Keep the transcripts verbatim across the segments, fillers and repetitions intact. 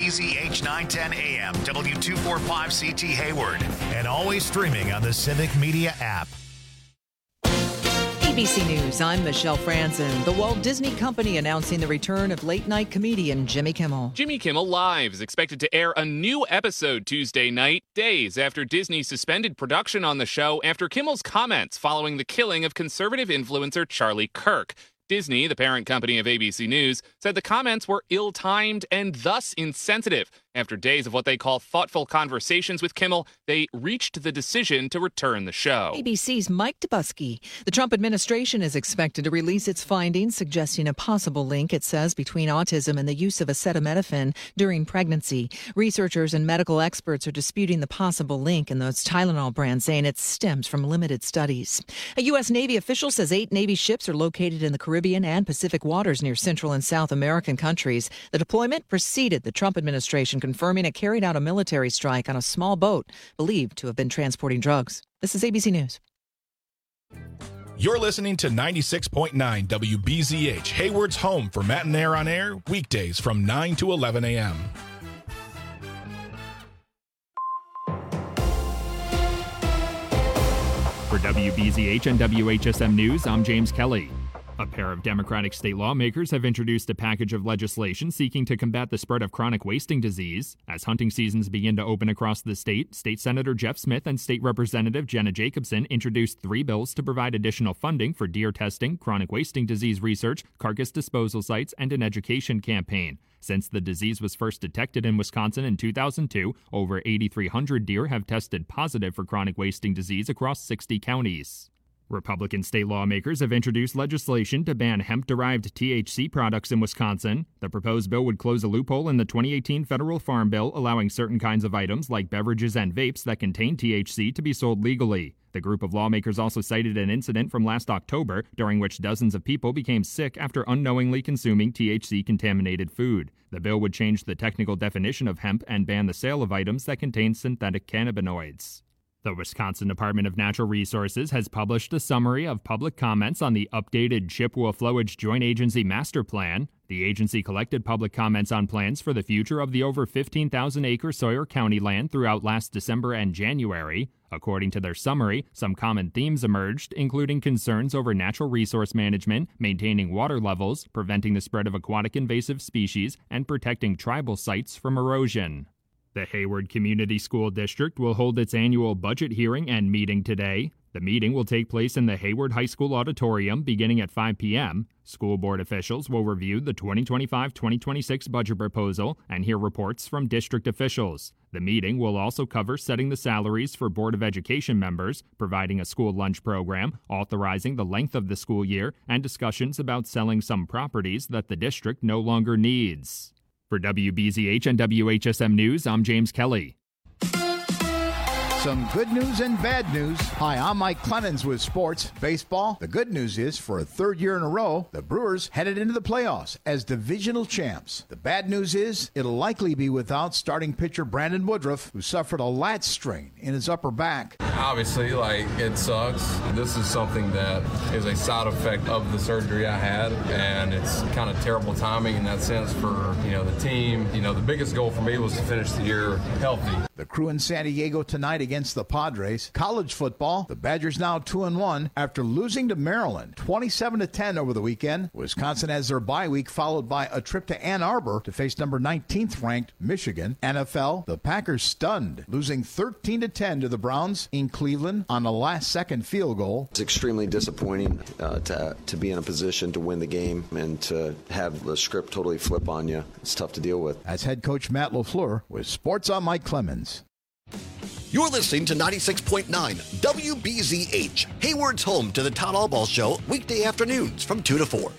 B Z H nine ten A M, W two forty-five C T Hayward, and always streaming on the Civic Media app. A B C News, I'm Michelle Franzen. The Walt Disney Company announcing the return of late-night comedian Jimmy Kimmel. Jimmy Kimmel Live is expected to air a new episode Tuesday night, days after Disney suspended production on the show after Kimmel's comments following the killing of conservative influencer Charlie Kirk. Disney, the parent company of A B C News, said the comments were ill-timed and thus insensitive. After days of what they call thoughtful conversations with Kimmel, they reached the decision to return the show. A B C's Mike Dubusky. The Trump administration is expected to release its findings, suggesting a possible link, it says, between autism and the use of acetaminophen during pregnancy. Researchers and medical experts are disputing the possible link in those Tylenol brands, saying it stems from limited studies. A U S. Navy official says eight Navy ships are located in the Caribbean and Pacific waters near Central and South American countries. The deployment preceded the Trump administration confirming it carried out a military strike on a small boat believed to have been transporting drugs. This is A B C News. You're listening to ninety-six point nine W B Z H, Hayward's home for Matt and Air on Air, weekdays from nine to eleven a.m. For W B Z H and W H S M News, I'm James Kelly. A pair of Democratic state lawmakers have introduced a package of legislation seeking to combat the spread of chronic wasting disease. As hunting seasons begin to open across the state, State Senator Jeff Smith and State Representative Jenna Jacobson introduced three bills to provide additional funding for deer testing, chronic wasting disease research, carcass disposal sites, and an education campaign. Since the disease was first detected in Wisconsin in two thousand two, over eighty-three hundred deer have tested positive for chronic wasting disease across sixty counties. Republican state lawmakers have introduced legislation to ban hemp-derived T H C products in Wisconsin. The proposed bill would close a loophole in the twenty eighteen federal farm bill, allowing certain kinds of items like beverages and vapes that contain T H C to be sold legally. The group of lawmakers also cited an incident from last October during which dozens of people became sick after unknowingly consuming T H C-contaminated food. The bill would change the technical definition of hemp and ban the sale of items that contain synthetic cannabinoids. The Wisconsin Department of Natural Resources has published a summary of public comments on the updated Chippewa Flowage Joint Agency Master Plan. The agency collected public comments on plans for the future of the over fifteen thousand acre Sawyer County land throughout last December and January. According to their summary, some common themes emerged, including concerns over natural resource management, maintaining water levels, preventing the spread of aquatic invasive species, and protecting tribal sites from erosion. The Hayward Community School District will hold its annual budget hearing and meeting today. The meeting will take place in the Hayward High School auditorium beginning at five p.m. School board officials will review the twenty twenty-five twenty twenty-six budget proposal and hear reports from district officials. The meeting will also cover setting the salaries for Board of Education members, providing a school lunch program, authorizing the length of the school year, and discussions about selling some properties that the district no longer needs. For W B Z H and W H S M News, I'm James Kelly. Some good news and bad news. Hi, I'm Mike Clemens with Sports Baseball. The good news is, for a third year in a row, the Brewers headed into the playoffs as divisional champs. The bad news is, it'll likely be without starting pitcher Brandon Woodruff, who suffered a lat strain in his upper back. Obviously, like, it sucks. This is something that is a side effect of the surgery I had, and it's kind of terrible timing in that sense for, you know, the team. You know, the biggest goal for me was to finish the year healthy. The Crew in San Diego tonight against the Padres. College football, the Badgers now two and one after losing to Maryland twenty-seven to ten over the weekend. Wisconsin has their bye week, followed by a trip to Ann Arbor to face number nineteenth ranked Michigan. N F L, the Packers stunned, losing thirteen to ten to the Browns in Cleveland on a last-second field goal. It's extremely disappointing uh, to to be in a position to win the game and to have the script totally flip on you. It's tough to deal with. As head coach Matt LaFleur with Sports, I'm Mike Clemens. You're listening to ninety-six point nine W B Z H, Hayward's home to the Todd Albaugh Show, weekday afternoons from two to four.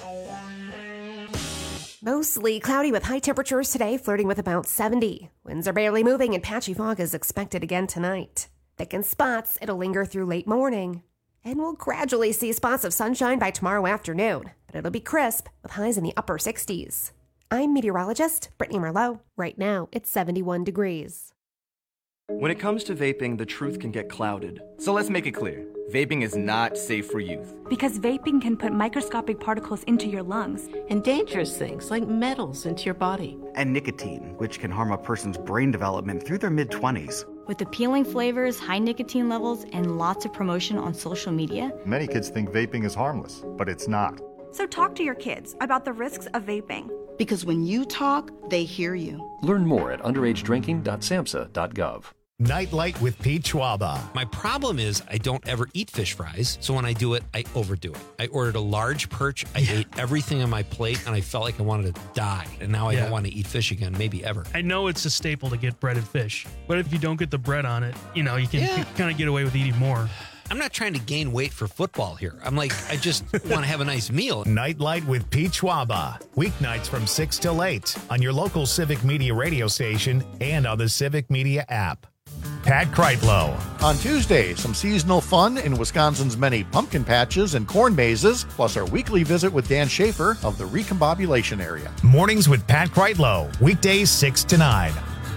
Mostly cloudy with high temperatures today, flirting with about seventy. Winds are barely moving and patchy fog is expected again tonight. Thick in spots, it'll linger through late morning. And we'll gradually see spots of sunshine by tomorrow afternoon, but it'll be crisp with highs in the upper sixties. I'm meteorologist Brittany Merlot. Right now, it's seventy-one degrees. When it comes to vaping, the truth can get clouded. So let's make it clear. Vaping is not safe for youth. Because vaping can put microscopic particles into your lungs. And dangerous things like metals into your body. And nicotine, which can harm a person's brain development through their mid-twenties. With appealing flavors, high nicotine levels, and lots of promotion on social media. Many kids think vaping is harmless, but it's not. So talk to your kids about the risks of vaping. Because when you talk, they hear you. Learn more at underage drinking dot samhsa dot gov. Nightlight with Pete Schwaba. My problem is I don't ever eat fish fries, so when I do it, I overdo it. I ordered a large perch. I yeah. ate everything on my plate, and I felt like I wanted to die. And now I yeah. don't want to eat fish again, maybe ever. I know it's a staple to get breaded fish, but if you don't get the bread on it, you know, you can yeah. kind of get away with eating more. I'm not trying to gain weight for football here. I'm like, I just want to have a nice meal. Nightlight with Pete Schwaba. Weeknights from six till eight on your local Civic Media radio station and on the Civic Media app. Pat Kreitlow. On Tuesday, some seasonal fun in Wisconsin's many pumpkin patches and corn mazes, plus our weekly visit with Dan Schaefer of the Recombobulation area. Mornings with Pat Kreitlow. Weekdays six to nine.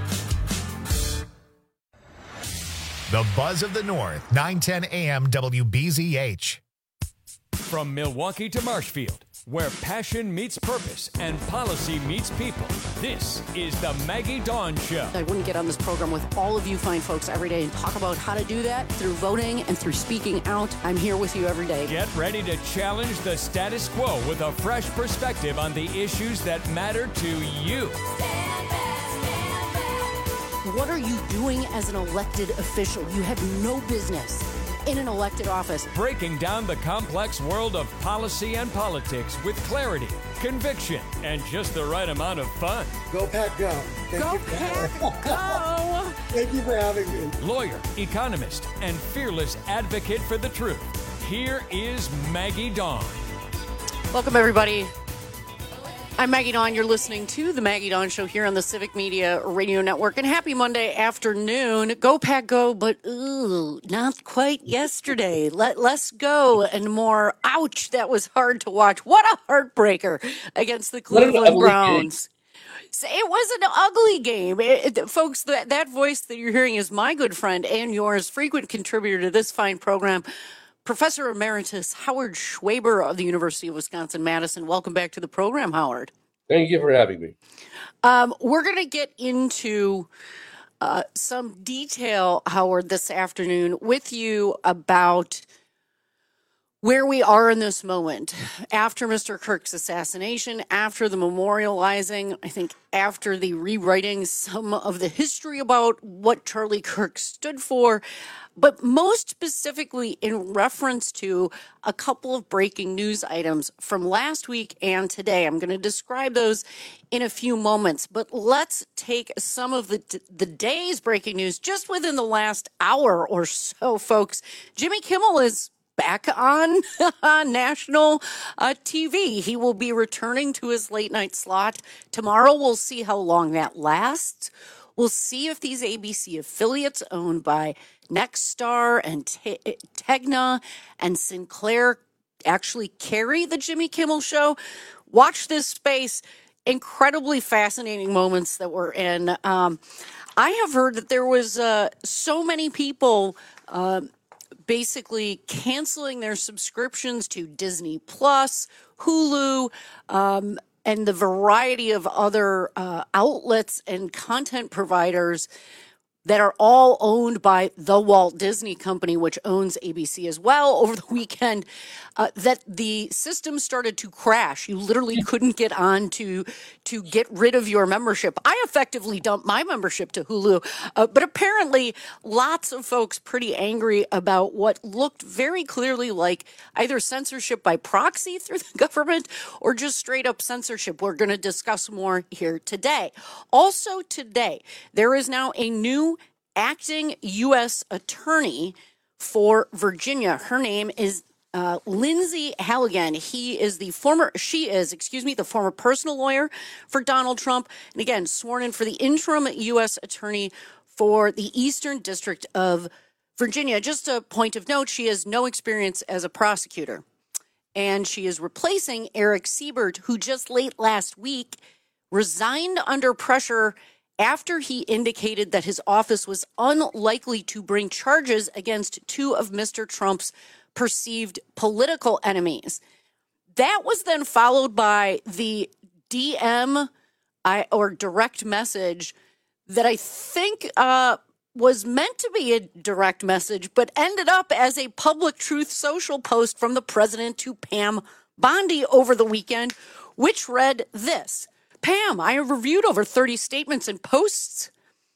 The Buzz of the North, nine ten a.m. W B Z H. From Milwaukee to Marshfield, where passion meets purpose and policy meets people, this is the Maggie Dawn Show. I wouldn't get on this program with all of you fine folks every day and talk about how to do that through voting and through speaking out. I'm here with you every day. Get ready to challenge the status quo with a fresh perspective on the issues that matter to you. Stand back, stand back. What are you doing as an elected official? You have no business in an elected office. Breaking down the complex world of policy and politics with clarity, conviction, and just the right amount of fun. Go Pack Go. Thank Go Pack Go. Thank you for having me. Lawyer, economist, and fearless advocate for the truth. Here is Maggie Dawn. Welcome, everybody. I'm Maggie Dawn. You're listening to the Maggie Dawn Show here on the Civic Media Radio Network. And happy Monday afternoon. Go Pack Go, but ooh, not quite yesterday. Let less go and more. Ouch, that was hard to watch. What a heartbreaker against the Cleveland Browns. So it was an ugly game. It, it, folks, that, that voice that you're hearing is my good friend and yours, frequent contributor to this fine program, Professor Emeritus Howard Schwaber of the University of Wisconsin-Madison. Welcome back to the program, Howard. Thank you for having me. Um, we're going to get into uh, some detail, Howard, this afternoon with you about where we are in this moment after Mister Kirk's assassination, after the memorializing, I think after the rewriting some of the history about what Charlie Kirk stood for, but most specifically in reference to a couple of breaking news items from last week and today. I'm going to describe those in a few moments, but let's take some of the the day's breaking news just within the last hour or so, folks. Jimmy Kimmel is back on national uh, T V. He will be returning to his late night slot tomorrow. We'll see how long that lasts. We'll see if these A B C affiliates owned by Nexstar and Te- Tegna and Sinclair actually carry the Jimmy Kimmel Show. Watch this space. Incredibly fascinating moments that we're in. Um, I have heard that there was uh, so many people uh, basically canceling their subscriptions to Disney Plus, Hulu, um, and the variety of other uh, outlets and content providers that are all owned by the Walt Disney Company, which owns A B C as well, over the weekend, uh, that the system started to crash. You literally couldn't get on to, to get rid of your membership. I effectively dumped my membership to Hulu, uh, but apparently lots of folks pretty angry about what looked very clearly like either censorship by proxy through the government or just straight up censorship. We're going to discuss more here today. Also today, there is now a new acting U S attorney for Virginia. Her name is uh, Lindsay Halligan. He is the former, she is, excuse me, the former personal lawyer for Donald Trump. And again, sworn in for the interim U S attorney for the Eastern District of Virginia. Just a point of note, she has no experience as a prosecutor. And she is replacing Eric Siebert, who just late last week resigned under pressure after he indicated that his office was unlikely to bring charges against two of Mister Trump's perceived political enemies. That was then followed by the D M I, or direct message that I think uh, was meant to be a direct message, but ended up as a Public Truth Social post from the president to Pam Bondi over the weekend, which read this. Pam, I have reviewed over thirty statements and posts.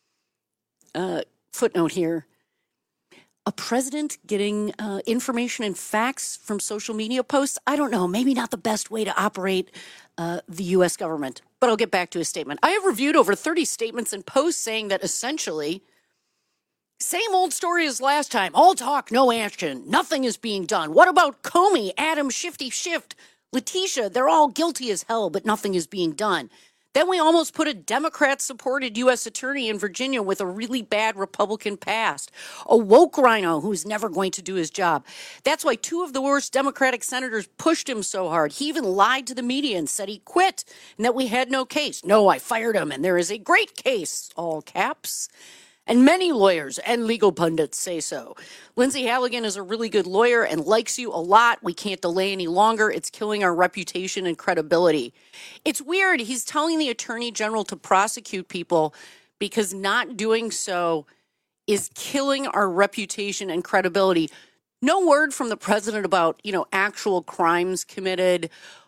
Uh, footnote here. A president getting uh, information and facts from social media posts? I don't know. Maybe not the best way to operate uh, the U S government. But I'll get back to his statement. I have reviewed over thirty statements and posts saying that essentially, same old story as last time. All talk, no action. Nothing is being done. What about Comey, Adam, Shifty Shift, Letitia? They're all guilty as hell, but nothing is being done. Then we almost put a Democrat-supported U S attorney in Virginia with a really bad Republican past. A woke rhino who's never going to do his job. That's why two of the worst Democratic senators pushed him so hard. He even lied to the media and said he quit and that we had no case. No, I fired him, and there is a great case, all caps. And many lawyers and legal pundits say so. Lindsay Halligan is a really good lawyer and likes you a lot. We can't delay any longer. It's killing our reputation and credibility. It's weird. He's telling the attorney general to prosecute people because not doing so is killing our reputation and credibility. No word from the president about, you know, actual crimes committed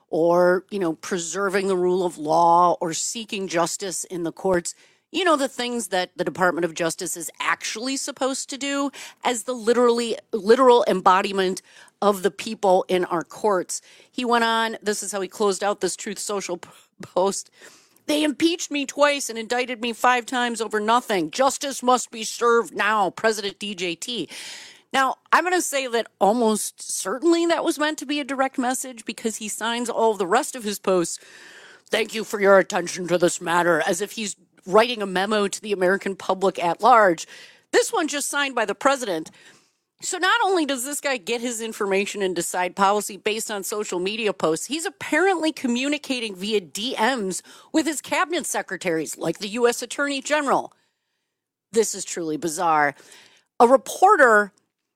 or, you know, preserving the rule of law or seeking justice in the courts. You know, the things that the Department of Justice is actually supposed to do as the literally literal embodiment of the people in our courts. He went on, this is how he closed out this Truth Social post. They impeached me twice and indicted me five times over nothing. Justice must be served now, President D J T. Now, I'm going to say that almost certainly that was meant to be a direct message because he signs all of the rest of his posts. Thank you for your attention to this matter, as if he's writing a memo to the American public at large. This one just signed by the president. So not only does this guy get his information and decide policy based on social media posts, he's apparently communicating via D Ms with his cabinet secretaries, like the U S Attorney General. This is truly bizarre. A reporter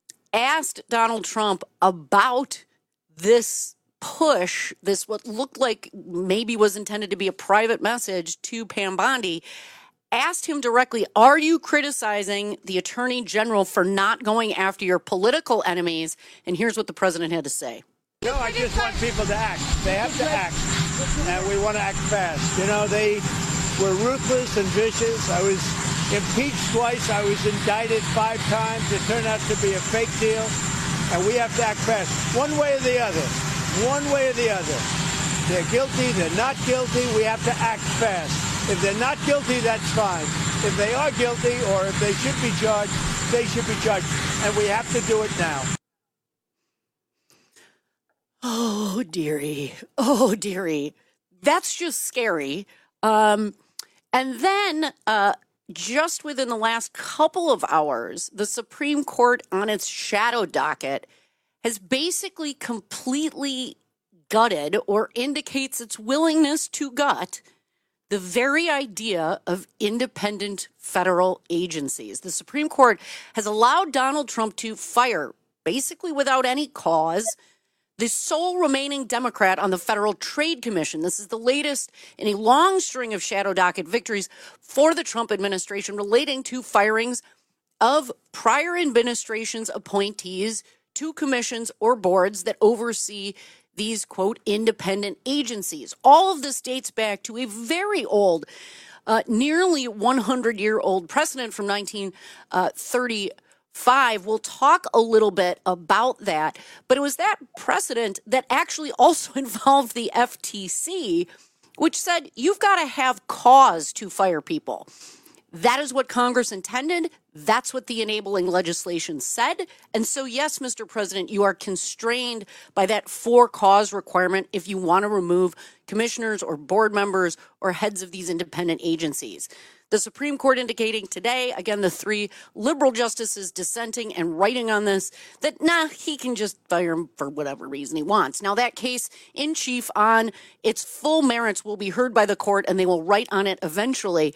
asked Donald Trump about this push, this what looked like maybe was intended to be a private message to Pam Bondi, asked him directly, are you criticizing the attorney general for not going after your political enemies? And here's what the president had to say. No, I just want people to act. They have to act. And we want to act fast. You know, they were ruthless and vicious. I was impeached twice. I was indicted five times. It turned out to be a fake deal. And we have to act fast. One way or the other. One way or the other. They're guilty, they're not guilty, we have to act fast. If they're not guilty, that's fine. If they are guilty or if they should be charged, they should be charged. And we have to do it now. Oh, dearie. Oh, dearie. That's just scary. Um, and then uh, just within the last couple of hours, the Supreme Court on its shadow docket has basically completely gutted or indicates its willingness to gut the very idea of independent federal agencies. The Supreme Court has allowed Donald Trump to fire, basically without any cause, the sole remaining Democrat on the Federal Trade Commission. This is the latest in a long string of shadow docket victories for the Trump administration relating to firings of prior administration's appointees to commissions or boards that oversee these, quote, independent agencies. All of this dates back to a very old, uh, nearly one hundred year old precedent from nineteen thirty-five. We'll talk a little bit about that, but it was that precedent that actually also involved the F T C, which said you've got to have cause to fire people. That is what Congress intended. That's what the enabling legislation said. And so, yes, Mister President, you are constrained by that for cause requirement if you want to remove commissioners or board members or heads of these independent agencies. The Supreme Court indicating today, again, the three liberal justices dissenting and writing on this, that, nah, he can just fire him for whatever reason he wants. Now, that case in chief on its full merits will be heard by the court, and they will write on it eventually.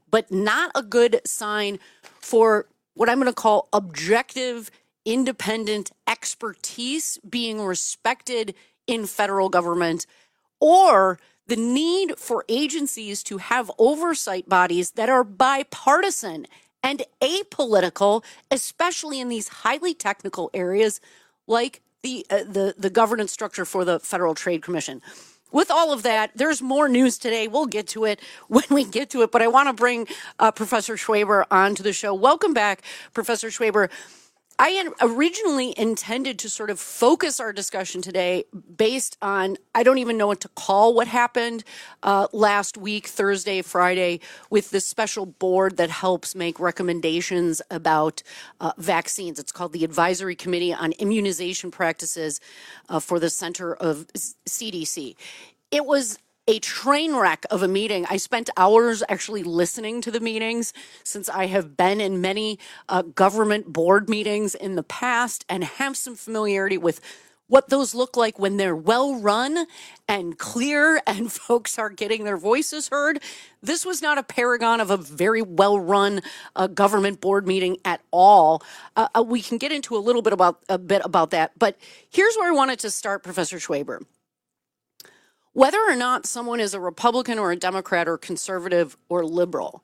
but not a good sign for what I'm going to call objective, independent expertise being respected in federal government, or the need for agencies to have oversight bodies that are bipartisan and apolitical, especially in these highly technical areas like the uh, the the governance structure for the Federal Trade Commission. With all of that, there's more news today. We'll get to it when we get to it, but I want to bring uh, Professor Schwaber onto the show. Welcome back, Professor Schwaber. I had originally intended to sort of focus our discussion today based on, I don't even know what to call what happened uh, last week, Thursday, Friday, with this special board that helps make recommendations about uh, vaccines. It's called the Advisory Committee on Immunization Practices uh, for the Center of C D C. It was a train wreck of a meeting. I spent hours actually listening to the meetings since I have been in many uh, government board meetings in the past and have some familiarity with what those look like when they're well run and clear and folks are getting their voices heard. This was not a paragon of a very well run uh, government board meeting at all. Uh, uh, we can get into a little bit about a bit about that, but here's where I wanted to start, Professor Schwaber. Whether or not someone is a Republican or a Democrat or conservative or liberal,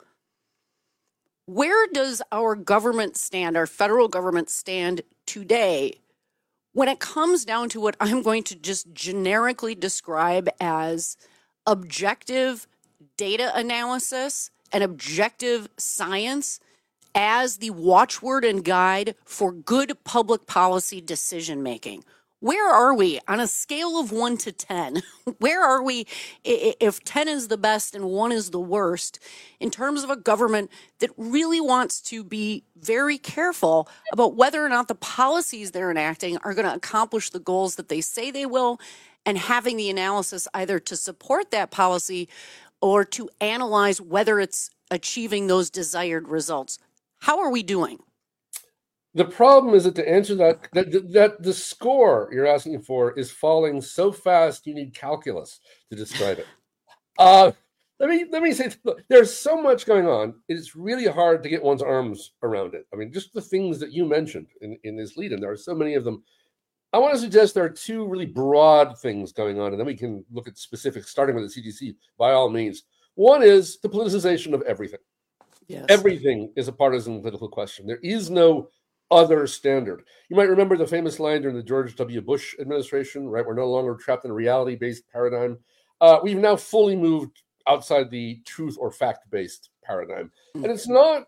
where does our government stand, our federal government stand today when it comes down to what I'm going to just generically describe as objective data analysis and objective science as the watchword and guide for good public policy decision making? Where are we on a scale of one to ten? Where are we if ten is the best and one is the worst in terms of a government that really wants to be very careful about whether or not the policies they're enacting are going to accomplish the goals that they say they will, and having the analysis either to support that policy or to analyze whether it's achieving those desired results? How are we doing? The problem is that to answer that, that, that the score you're asking for is falling so fast you need calculus to describe it. Uh, let me let me say, look, there's so much going on. It's really hard to get one's arms around it. I mean, just the things that you mentioned in, in this lead-in, there are so many of them. I want to suggest there are two really broad things going on, and then we can look at specifics, starting with the C D C, by all means. One is the politicization of everything. Yes. Everything is a partisan political question. There is no other standard. You might remember the famous line during the George W. Bush administration, right? We're no longer trapped in a reality-based paradigm. Uh, we've now fully moved outside the truth or fact-based paradigm. Mm-hmm. And it's not,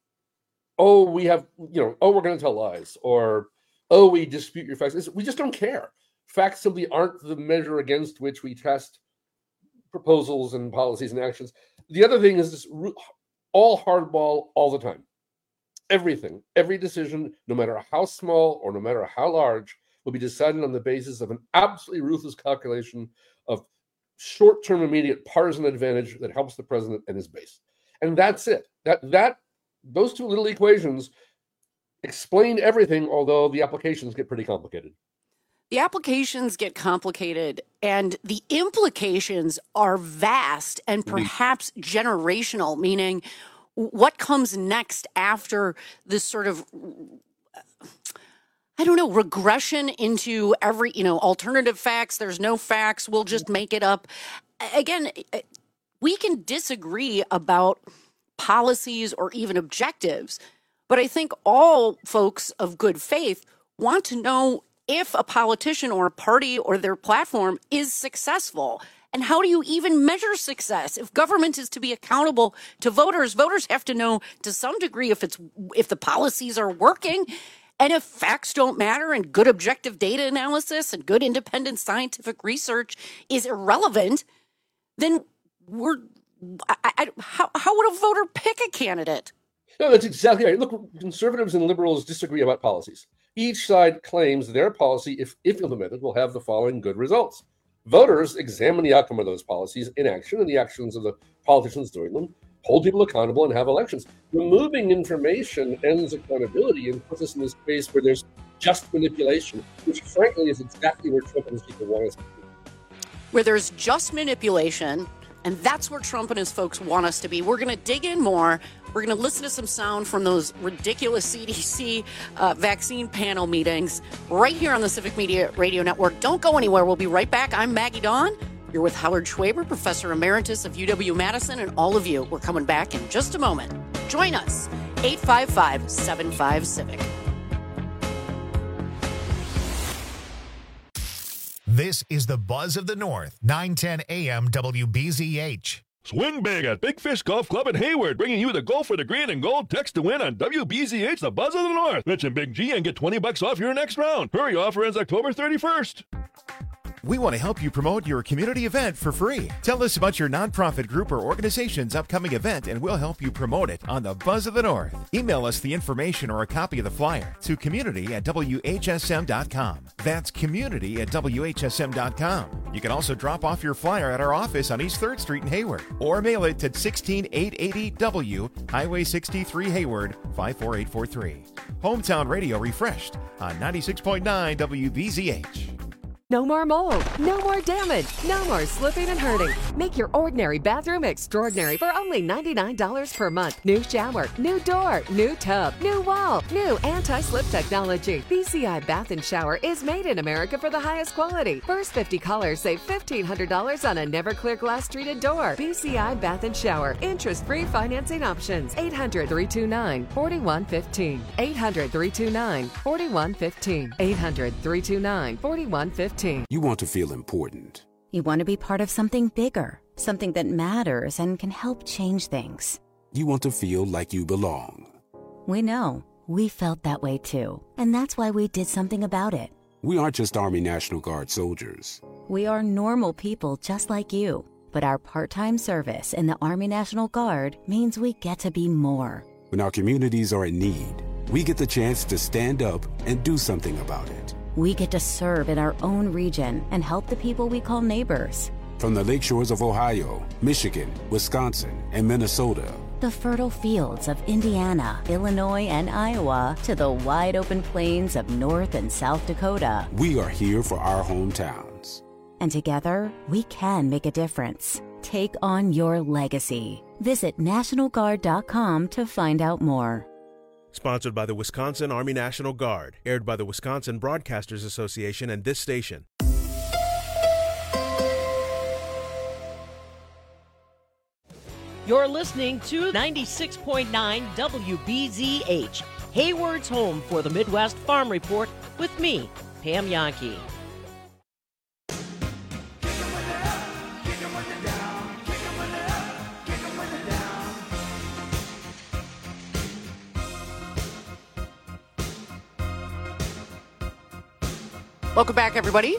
oh, we have, you know, oh, we're going to tell lies, or, oh, we dispute your facts. It's, we just don't care. Facts simply aren't the measure against which we test proposals and policies and actions. The other thing is this all hardball all the time. Everything, every decision, no matter how small or no matter how large, will be decided on the basis of an absolutely ruthless calculation of short-term immediate partisan advantage that helps the president and his base. And that's it. That that those two little equations explain everything, although the applications get pretty complicated. The applications get complicated and the implications are vast and perhaps generational, meaning what comes next after this sort of, I don't know, regression into every, you know, alternative facts. There's no facts. We'll just make it up. Again, we can disagree about policies or even objectives, but I think all folks of good faith want to know if a politician or a party or their platform is successful. And how do you even measure success? If government is to be accountable to voters, voters have to know to some degree if it's if the policies are working. And if facts don't matter and good objective data analysis and good independent scientific research is irrelevant, then we're I, I, how, how would a voter pick a candidate? No, that's exactly right. Look, conservatives and liberals disagree about policies. Each side claims their policy, if, if implemented, will have the following good results. Voters examine the outcome of those policies in action and the actions of the politicians doing them, hold people accountable, and have elections. Removing information ends accountability and puts us in this space where there's just manipulation, which frankly is exactly where Trump and his people want us to be. Where there's just manipulation, And that's where Trump and his folks want us to be. We're going to dig in more. We're going to listen to some sound from those ridiculous C D C uh, vaccine panel meetings right here on the Civic Media Radio Network. Don't go anywhere. We'll be right back. I'm Maggie Dawn. You're with Howard Schwaber, Professor Emeritus of U W-Madison, and all of you. We're coming back in just a moment. Join us, eight five five, seven five, CIVIC. This is the Buzz of the North, nine ten A M W B Z H. Swing big at Big Fish Golf Club in Hayward, bringing you the Golf for the Green and Gold Text to Win on W B Z H, the Buzz of the North. Mention Big G and get twenty bucks off your next round. Hurry, offer ends October thirty-first. We want to help you promote your community event for free. Tell us about your nonprofit group or organization's upcoming event, and we'll help you promote it on the Buzz of the North. Email us the information or a copy of the flyer to community at W H S M dot com. That's community at W H S M dot com. You can also drop off your flyer at our office on East third Street in Hayward, or mail it to sixteen eight eighty W, Highway sixty-three, Hayward, five four eight four three. Hometown Radio refreshed on ninety-six point nine W B Z H. No more mold, no more damage, no more slipping and hurting. Make your ordinary bathroom extraordinary for only ninety-nine dollars per month. New shower, new door, new tub, new wall, new anti-slip technology. B C I Bath and Shower is made in America for the highest quality. First fifty callers save fifteen hundred dollars on a never clear glass treated door. B C I Bath and Shower. Interest-free financing options. eight hundred, three two nine, four one one five. eight hundred, three two nine, four one one five. eight hundred, three two nine, four one one five. You want to feel important. You want to be part of something bigger, something that matters and can help change things. You want to feel like you belong. We know. We felt that way too. And that's why we did something about it. We aren't just Army National Guard soldiers. We are normal people just like you. But our part-time service in the Army National Guard means we get to be more. When our communities are in need, we get the chance to stand up and do something about it. We get to serve in our own region and help the people we call neighbors. From the lake shores of Ohio, Michigan, Wisconsin, and Minnesota. The fertile fields of Indiana, Illinois, and Iowa to the wide open plains of North and South Dakota. We are here for our hometowns. And together, we can make a difference. Take on your legacy. Visit National Guard dot com to find out more. Sponsored by the Wisconsin Army National Guard. Aired by the Wisconsin Broadcasters Association and this station. You're listening to ninety-six point nine W B Z H, Hayward's home for the Midwest Farm Report, with me, Pam Yankee. Welcome back, everybody.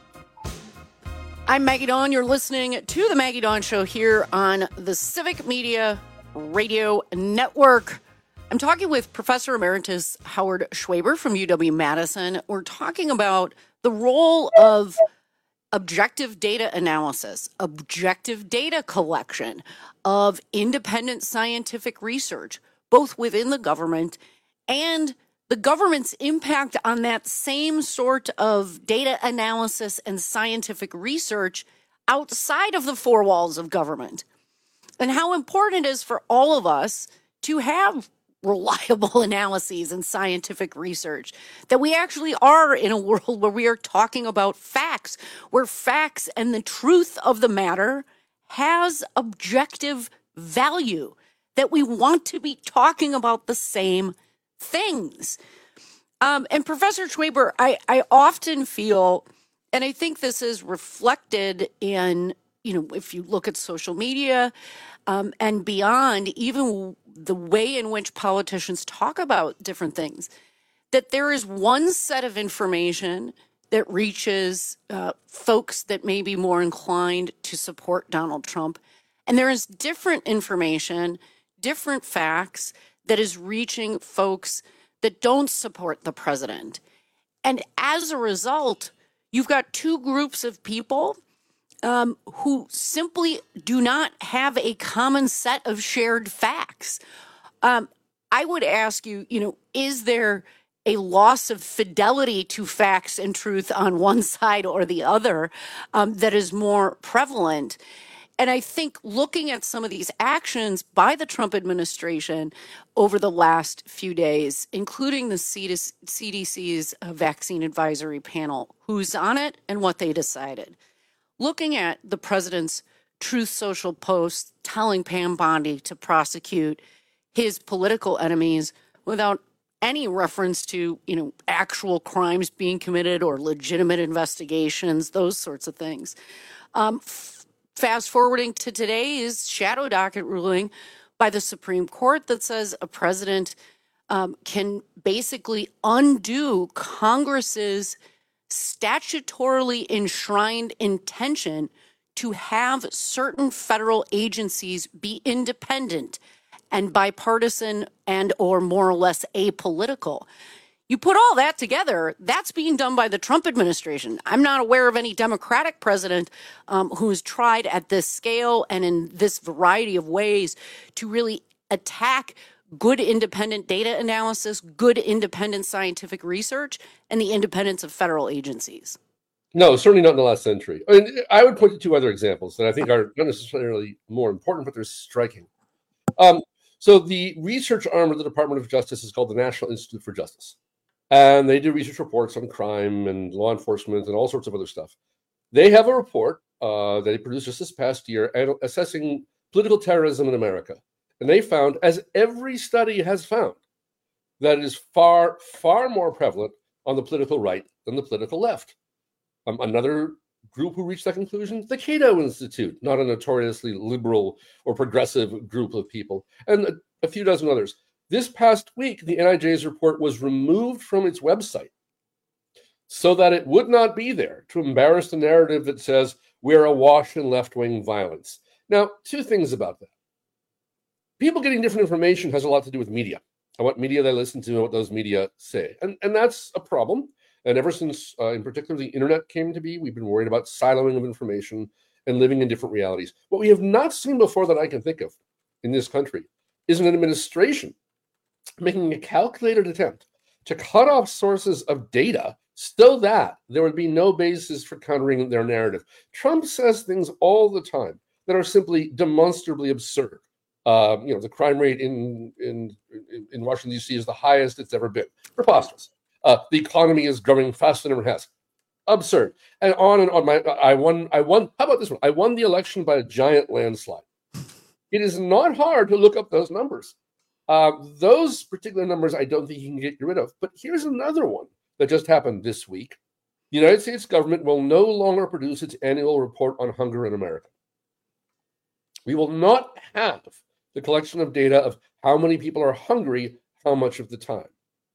I'm Maggie Dawn. You're listening to The Maggie Dawn Show here on the Civic Media Radio Network. I'm talking with Professor Emeritus Howard Schwaber from U W-Madison. We're talking about the role of objective data analysis, objective data collection, of independent scientific research, both within the government and the government's impact on that same sort of data analysis and scientific research outside of the four walls of government, and how important it is for all of us to have reliable analyses and scientific research, that we actually are in a world where we are talking about facts, where facts and the truth of the matter has objective value, that we want to be talking about the same things. Um, and Professor Schwaber, I, I often feel, and I think this is reflected in, you know, if you look at social media um, and beyond, even the way in which politicians talk about different things, that there is one set of information that reaches uh, folks that may be more inclined to support Donald Trump. And there is different information, different facts that is reaching folks that don't support the president. And as a result, you've got two groups of people um, who simply do not have a common set of shared facts. Um, I would ask you, you know, is there a loss of fidelity to facts and truth on one side or the other um, that is more prevalent? And I think looking at some of these actions by the Trump administration over the last few days, including the C D C's vaccine advisory panel, who's on it and what they decided, looking at the president's Truth Social post telling Pam Bondi to prosecute his political enemies without any reference to, you know, actual crimes being committed or legitimate investigations, those sorts of things. Um, f- fast forwarding to today's shadow docket ruling by the Supreme Court that says a president um, can basically undo Congress's statutorily enshrined intention to have certain federal agencies be independent and bipartisan and or more or less apolitical. You put all that together, that's being done by the Trump administration. I'm not aware of any Democratic president um, who's tried at this scale and in this variety of ways to really attack good independent data analysis, good independent scientific research, and the independence of federal agencies. No, certainly not in the last century. I mean, I would point to two other examples that I think are not necessarily more important, but they're striking. Um, so the research arm of the Department of Justice is called the National Institute for Justice. And they do research reports on crime and law enforcement and all sorts of other stuff. They have a report uh, that they produced just this past year assessing political terrorism in America. And they found, as every study has found, that it is far, far more prevalent on the political right than the political left. Um, another group who reached that conclusion, the Cato Institute, not a notoriously liberal or progressive group of people, and a, a few dozen others. This past week, the N I J's report was removed from its website so that it would not be there to embarrass the narrative that says we're awash in left-wing violence. Now, two things about that. People getting different information has a lot to do with media and what media they listen to and what those media say. And, and that's a problem. And ever since, uh, in particular, the internet came to be, we've been worried about siloing of information and living in different realities. What we have not seen before that I can think of in this country is an administration making a calculated attempt to cut off sources of data so that there would be no basis for countering their narrative. Trump says things all the time that are simply demonstrably absurd. Uh, you know, the crime rate in, in, in Washington, D C is the highest it's ever been. Preposterous. Uh, the economy is growing faster than it has. Absurd. And on and on. My, I won. I won. How about this one? I won the election by a giant landslide. It is not hard to look up those numbers. Uh, those particular numbers, I don't think you can get rid of. But here's another one that just happened this week. The United States government will no longer produce its annual report on hunger in America. We will not have the collection of data of how many people are hungry, how much of the time,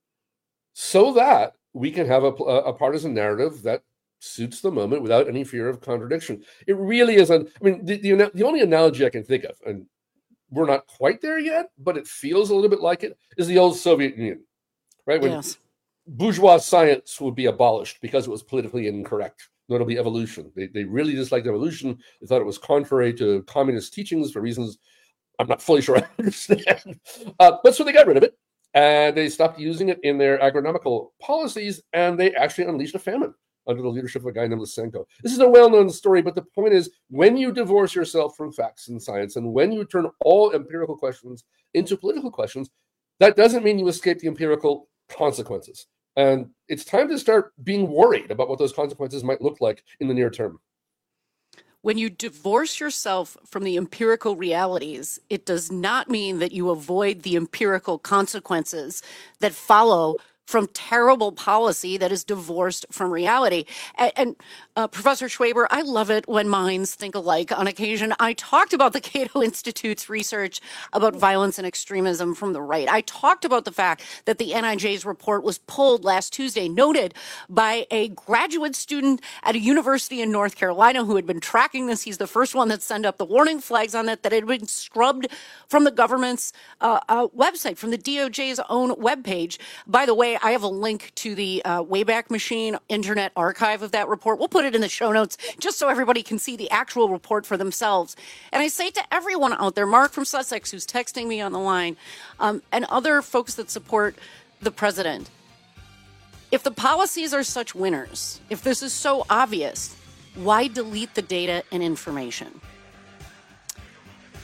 so that we can have a, a partisan narrative that suits the moment without any fear of contradiction. It really is. An, I mean, the, the, the only analogy I can think of, and we're not quite there yet, but it feels a little bit like it, is the old Soviet Union, right? When yes. bourgeois science would be abolished because it was politically incorrect, notably evolution. They, they really disliked evolution. They thought it was contrary to communist teachings for reasons I'm not fully sure I understand. Uh, but so they got rid of it, and they stopped using it in their agronomical policies, and they actually unleashed a famine under the leadership of a guy named Lysenko. This is a well-known story, but the point is, when you divorce yourself from facts and science, and when you turn all empirical questions into political questions, that doesn't mean you escape the empirical consequences. And it's time to start being worried about what those consequences might look like in the near term. When you divorce yourself from the empirical realities, it does not mean that you avoid the empirical consequences that follow from terrible policy that is divorced from reality. And, and uh, Professor Schwaber, I love it when minds think alike on occasion. I talked about the Cato Institute's research about violence and extremism from the right. I talked about the fact that the N I J's report was pulled last Tuesday, noted by a graduate student at a university in North Carolina who had been tracking this. He's the first one that sent up the warning flags on it, that had been scrubbed from the government's uh, uh, website, from the D O J's own webpage. By the way, I have a link to the uh, Wayback Machine Internet Archive of that report. We'll put it in the show notes just so everybody can see the actual report for themselves. And I say to everyone out there, Mark from Sussex, who's texting me on the line, um, and other folks that support the president, if the policies are such winners, if this is so obvious, why delete the data and information?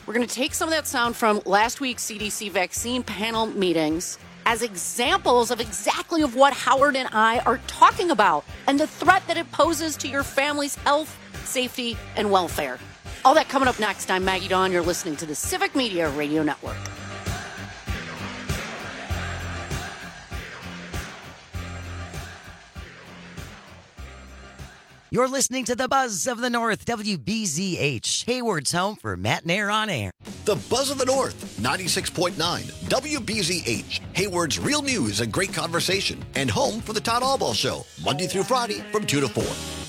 We're going to take some of that sound from last week's C D C vaccine panel meetings as examples of exactly of what Howard and I are talking about and the threat that it poses to your family's health, safety, and welfare. All that coming up next. I'm Maggie Dawn. You're listening to the Civic Media Radio Network. You're listening to the Buzz of the North, W B Z H, Hayward's home for Matt Nair on air. The Buzz of the North, ninety-six point nine, W B Z H, Hayward's real news and great conversation, and home for the Todd Albaugh Show, Monday through Friday from two to four.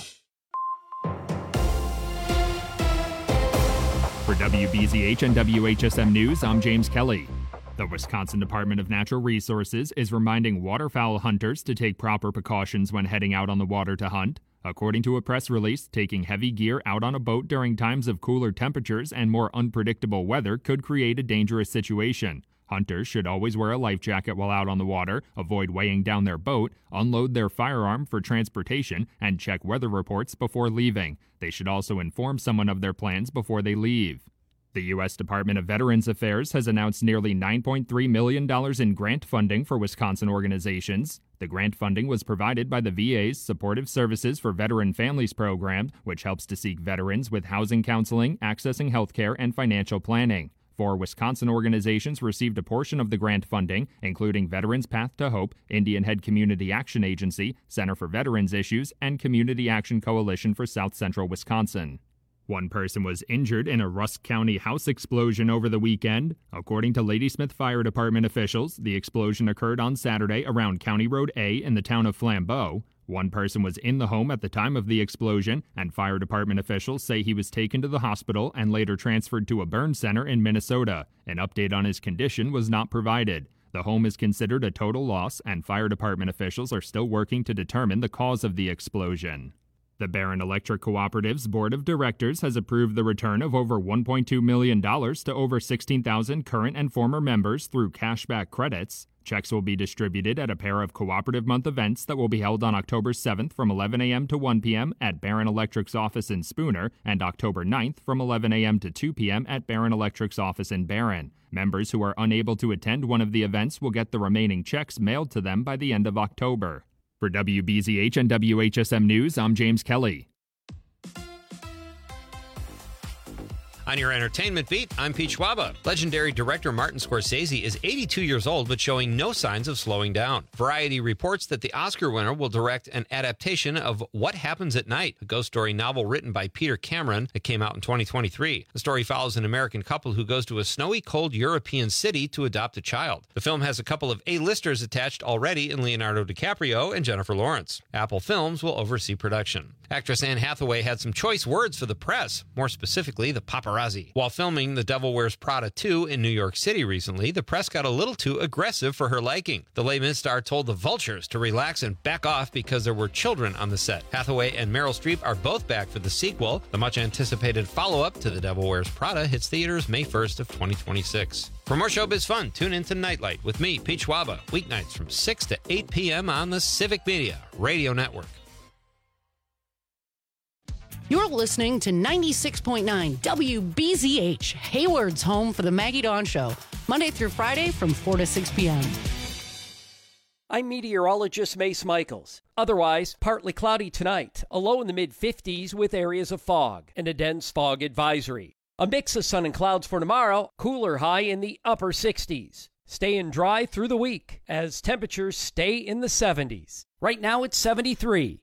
For W B Z H and W H S M News, I'm James Kelly. The Wisconsin Department of Natural Resources is reminding waterfowl hunters to take proper precautions when heading out on the water to hunt. According to a press release, taking heavy gear out on a boat during times of cooler temperatures and more unpredictable weather could create a dangerous situation. Hunters should always wear a life jacket while out on the water, avoid weighing down their boat, unload their firearm for transportation, and check weather reports before leaving. They should also inform someone of their plans before they leave. The U S Department of Veterans Affairs has announced nearly nine point three million dollars in grant funding for Wisconsin organizations. The grant funding was provided by the V A's Supportive Services for Veteran Families program, which helps to seek veterans with housing counseling, accessing health care, and financial planning. Four Wisconsin organizations received a portion of the grant funding, including Veterans Path to Hope, Indian Head Community Action Agency, Center for Veterans Issues, and Community Action Coalition for South Central Wisconsin. One person was injured in a Rusk County house explosion over the weekend. According to Ladysmith Fire Department officials, the explosion occurred on Saturday around County Road A in the town of Flambeau. One person was in the home at the time of the explosion, and fire department officials say he was taken to the hospital and later transferred to a burn center in Minnesota. An update on his condition was not provided. The home is considered a total loss, and fire department officials are still working to determine the cause of the explosion. The Barron Electric Cooperative's Board of Directors has approved the return of over one point two million dollars to over sixteen thousand current and former members through cashback credits. Checks will be distributed at a pair of Cooperative Month events that will be held on October seventh from eleven a.m. to one p.m. at Barron Electric's office in Spooner and October ninth from eleven a.m. to two p.m. at Barron Electric's office in Barron. Members who are unable to attend one of the events will get the remaining checks mailed to them by the end of October. For W B Z H and W H S M News, I'm James Kelly. On your entertainment beat, I'm Pete Schwaba. Legendary director Martin Scorsese is eighty-two years old but showing no signs of slowing down. Variety reports that the Oscar winner will direct an adaptation of What Happens at Night, a ghost story novel written by Peter Cameron that came out in twenty twenty-three. The story follows an American couple who goes to a snowy, cold European city to adopt a child. The film has a couple of A-listers attached already in Leonardo DiCaprio and Jennifer Lawrence. Apple Films will oversee production. Actress Anne Hathaway had some choice words for the press, more specifically the paparazzi. While filming The Devil Wears Prada two in New York City recently, the press got a little too aggressive for her liking. The Les Mis star told the Vultures to relax and back off because there were children on the set. Hathaway and Meryl Streep are both back for the sequel. The much-anticipated follow-up to The Devil Wears Prada hits theaters May first of twenty twenty-six. For more showbiz fun, tune in to Nightlight with me, Pete Schwaba, weeknights from six to eight p.m. on the Civic Media Radio Network. You're listening to ninety-six point nine W B Z H, Hayward's home for the Maggie Dawn Show, Monday through Friday from four to six p.m. I'm meteorologist Mace Michaels. Otherwise, partly cloudy tonight, a low in the mid fifties with areas of fog and a dense fog advisory. A mix of sun and clouds for tomorrow, cooler high in the upper sixties. Staying dry through the week as temperatures stay in the seventies. Right now it's seventy-three.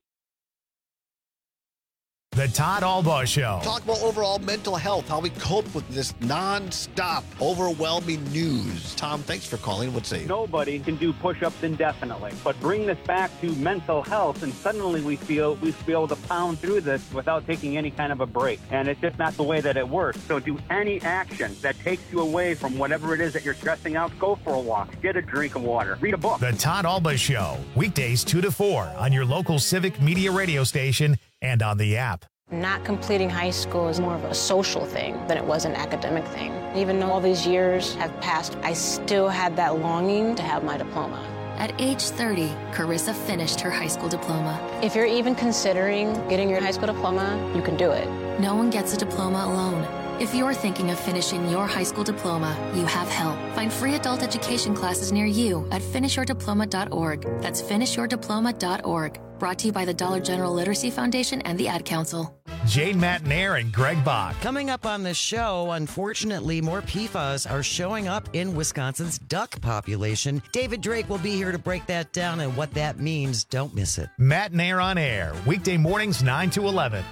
The Todd Albaugh Show. Talk about overall mental health, how we cope with this non-stop, overwhelming news. Tom, thanks for calling. What's say? Nobody can do push-ups indefinitely, but bring this back to mental health, and suddenly we feel we should be able to pound through this without taking any kind of a break. And it's just not the way that it works. So do any action that takes you away from whatever it is that you're stressing out. Go for a walk. Get a drink of water. Read a book. The Todd Albaugh Show. Weekdays two to four on your local Civic Media radio station and on the app. Not completing high school is more of a social thing than it was an academic thing. Even though all these years have passed, I still had that longing to have my diploma. At age thirty, Carissa finished her high school diploma. If you're even considering getting your high school diploma, you can do it. No one gets a diploma alone. If you're thinking of finishing your high school diploma, you have help. Find free adult education classes near you at finish your diploma dot org. That's finish your diploma dot org. Brought to you by the Dollar General Literacy Foundation and the Ad Council. Jane Matnair and Greg Bach. Coming up on the show, unfortunately, more P FAS are showing up in Wisconsin's duck population. David Drake will be here to break that down and what that means. Don't miss it. Matnair on Air, weekday mornings nine to eleven.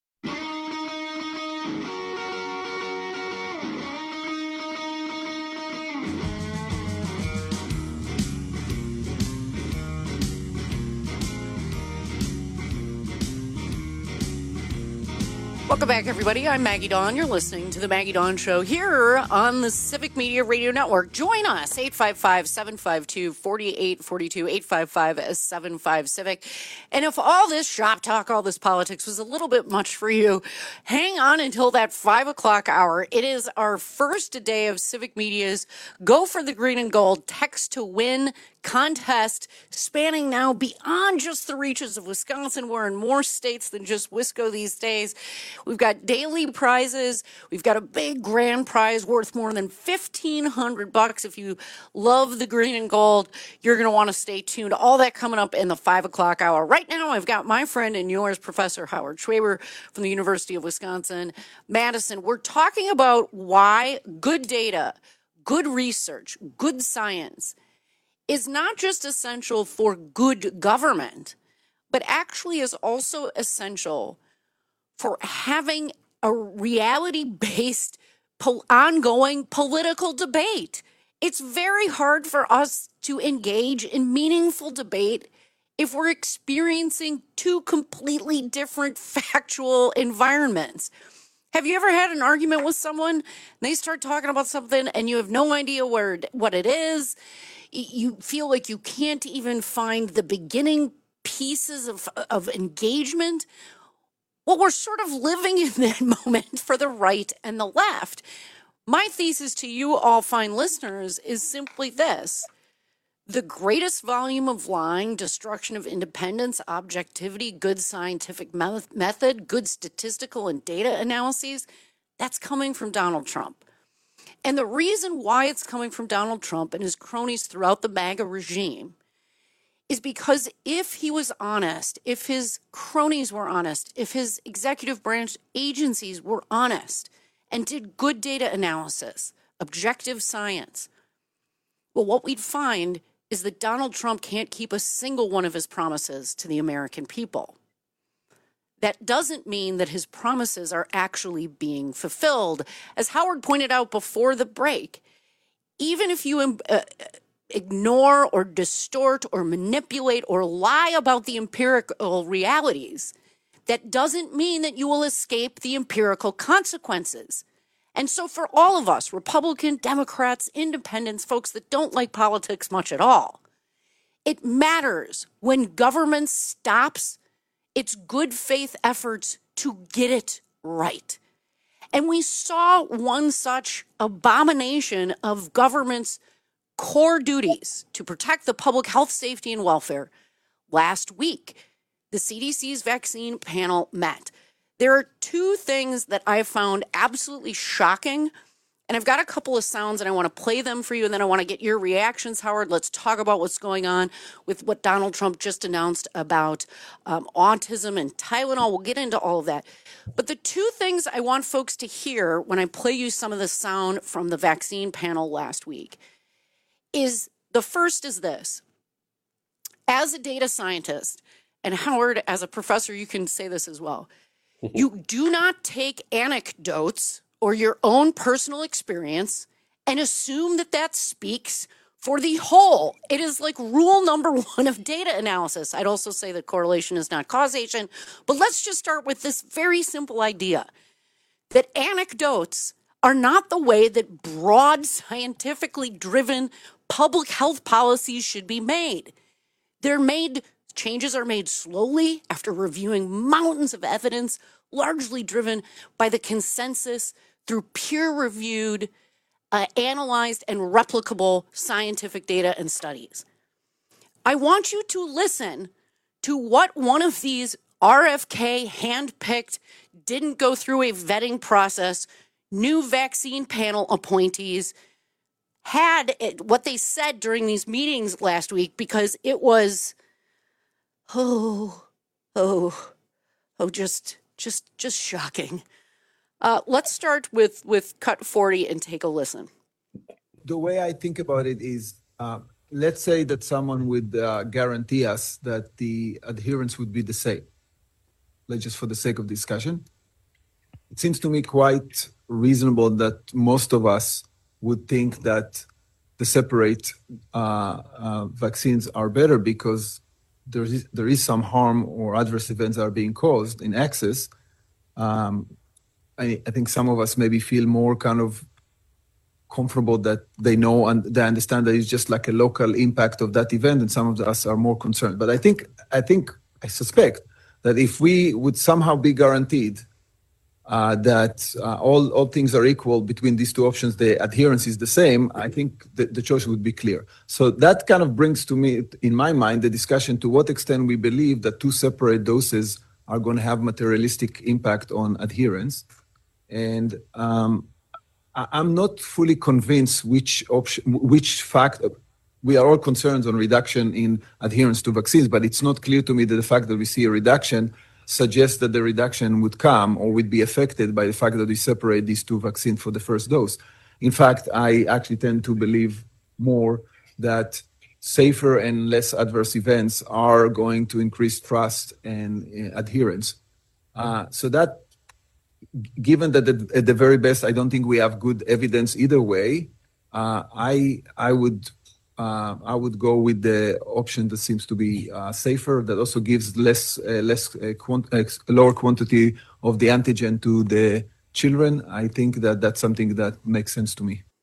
Welcome back, everybody. I'm Maggie Dawn. You're listening to the Maggie Dawn Show here on the Civic Media Radio Network. Join us, eight five five, seven five two, four eight four two, eight five five, seven five, Civic. And if all this shop talk, all this politics was a little bit much for you, hang on until that five o'clock hour. It is our first day of Civic Media's Go for the Green and Gold Text to Win contest, spanning now beyond just the reaches of Wisconsin. We're in more states than just Wisco these days. We've got daily prizes. We've got a big grand prize worth more than fifteen hundred bucks. If you love the green and gold, you're going to want to stay tuned. All that coming up in the five o'clock hour. Right now, I've got my friend and yours, Professor Howard Schwaber from the University of Wisconsin-Madison. We're talking about why good data, good research, good science is not just essential for good government, but actually is also essential for having a reality-based po- ongoing political debate. It's very hard for us to engage in meaningful debate if we're experiencing two completely different factual environments. Have you ever had an argument with someone and they start talking about something and you have no idea where what it is? You feel like you can't even find the beginning pieces of, of engagement? Well, we're sort of living in that moment for the right and the left. My thesis to you all fine listeners is simply this. The greatest volume of lying, destruction of independence, objectivity, good scientific me- method, good statistical and data analyses, that's coming from Donald Trump. And the reason why it's coming from Donald Trump and his cronies throughout the MAGA regime is because if he was honest, if his cronies were honest, if his executive branch agencies were honest and did good data analysis, objective science, well, what we'd find is that Donald Trump can't keep a single one of his promises to the American people. That doesn't mean that his promises are actually being fulfilled. As Howard pointed out before the break, even if you uh, ignore or distort or manipulate or lie about the empirical realities, that doesn't mean that you will escape the empirical consequences. And so for all of us, Republican, Democrats, independents, folks that don't like politics much at all, it matters when government stops its good faith efforts to get it right. And we saw one such abomination of government's core duties to protect the public health, safety, and welfare last week. The C D C's vaccine panel met. There are two things that I found absolutely shocking, and I've got a couple of sounds and I want to play them for you, and then I want to get your reactions, Howard. Let's talk about what's going on with what Donald Trump just announced about um, autism and Tylenol. We'll get into all of that. But the two things I want folks to hear when I play you some of the sound from the vaccine panel last week is the first is this. As a data scientist, and Howard, as a professor, you can say this as well, you do not take anecdotes or your own personal experience and assume that that speaks for the whole. It is like rule number one of data analysis. I'd also say that correlation is not causation, but let's just start with this very simple idea that anecdotes are not the way that broad, scientifically driven public health policies should be made. They're made, changes are made slowly after reviewing mountains of evidence, largely driven by the consensus through peer-reviewed, uh, analyzed, and replicable scientific data and studies. I want you to listen to what one of these R F K handpicked, didn't go through a vetting process new vaccine panel appointees had it, what they said during these meetings last week, because it was, oh, oh, oh, just, just, just shocking. Uh, let's start with, with Cut forty and take a listen. The way I think about it is, uh, let's say that someone would uh, guarantee us that the adherence would be the same. Let's just for the sake of discussion. It seems to me quite reasonable that most of us would think that the separate uh, uh, vaccines are better because there is, there is some harm or adverse events that are being caused in excess. Um, I, I think some of us maybe feel more kind of comfortable that they know and they understand that it's just like a local impact of that event, and some of us are more concerned. But I think, I think, I suspect that if we would somehow be guaranteed uh, that uh, all, all things are equal between these two options, the adherence is the same, I think the, the choice would be clear. So that kind of brings to me, in my mind, the discussion to what extent we believe that two separate doses are going to have materialistic impact on adherence. And um, I, I'm not fully convinced which option, which fact. We are all concerned on reduction in adherence to vaccines, but it's not clear to me that the fact that we see a reduction suggests that the reduction would come or would be affected by the fact that we separate these two vaccines for the first dose. In fact, I actually tend to believe more that safer and less adverse events are going to increase trust and uh, adherence. Uh, so that, given that the, at the very best, I don't think we have good evidence either way, uh, I I would uh, I would go with the option that seems to be uh, safer, that also gives less uh, less uh, quant- uh, lower quantity of the antigen to the children. I think that that's something that makes sense to me.